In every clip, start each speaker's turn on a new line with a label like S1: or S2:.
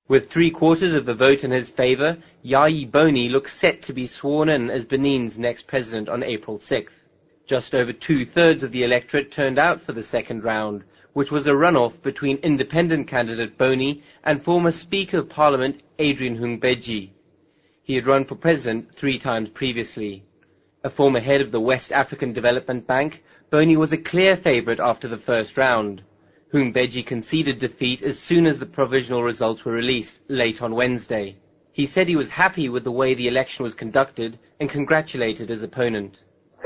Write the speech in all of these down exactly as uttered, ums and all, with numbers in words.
S1: With three-quarters of the vote in his favor, Yayi Boni looks set to be sworn in as Benin's next president on April sixth. Just over two-thirds of the electorate turned out for the second round, which was a runoff between independent candidate Boni and former Speaker of Parliament Adrian Hungbeji. He had run for president three times previously. A former head of the West African Development Bank, Boni was a clear favorite after the first round. Hungbeji conceded defeat as soon as the provisional results were released late on Wednesday. He said he was happy with the way the election was conducted and congratulated his opponent.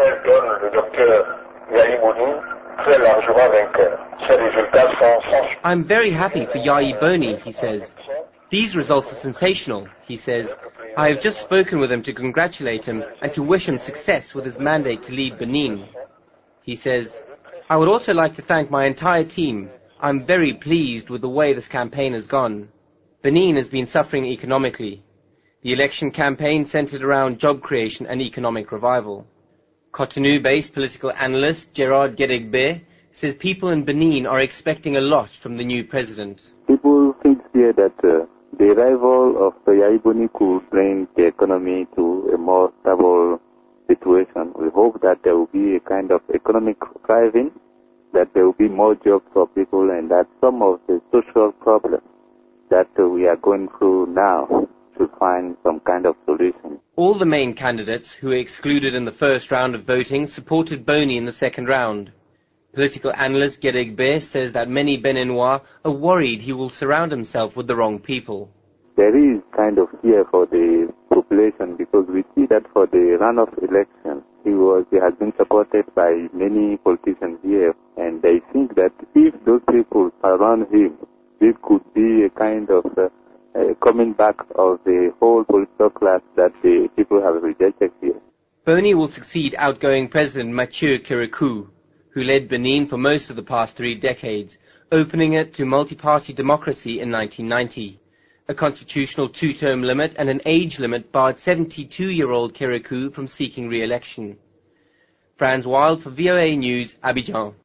S1: I'm very happy for Yayi Boni, he says. These results are sensational, he says. I have just spoken with him to congratulate him and to wish him success with his mandate to lead Benin. He says, I would also like to thank my entire team. I'm very pleased with the way this campaign has gone. Benin has been suffering economically. The election campaign centered around job creation and economic revival. Cotonou-based political analyst Gerard Gedegbe says people in Benin are expecting a lot from the new president.
S2: People think here that uh, the arrival of Yayi Boni could bring the economy to a more stable situation. We hope that there will be a kind of economic thriving, that there will be more jobs for people, and that some of the social problems that uh, we are going through now should find some kind of solution.
S1: All the main candidates who were excluded in the first round of voting supported Boni in the second round. Political analyst Gedegbe says that many Beninois are worried he will surround himself with the wrong people.
S2: There is kind of fear for the population because we see that for the runoff election, he was he has been supported by many politicians here, and they think that if those people surround him, this could be a kind of uh, uh, coming back of the whole political class that the people have rejected here.
S1: Boni will succeed outgoing President Mathieu Kérékou, who led Benin for most of the past three decades, opening it to multi-party democracy in nineteen ninety. A constitutional two-term limit and an age limit barred seventy-two-year-old Kérékou from seeking re-election. Franz Wild for V O A News, Abidjan.